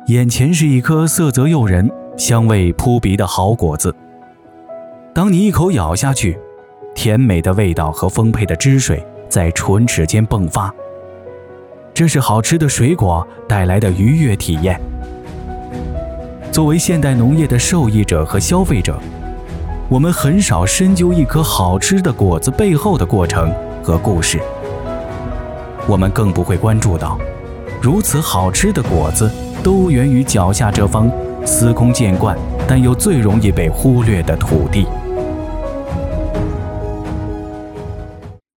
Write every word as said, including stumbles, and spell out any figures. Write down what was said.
眼前是一颗色泽诱人、香味扑鼻的好果子。当你一口咬下去，甜美的味道和丰沛的汁水在唇齿间迸发，这是好吃的水果带来的愉悦体验。作为现代农业的受益者和消费者，我们很少深究一颗好吃的果子背后的过程和故事。我们更不会关注到，如此好吃的果子都源于脚下这方司空见惯但又最容易被忽略的土地。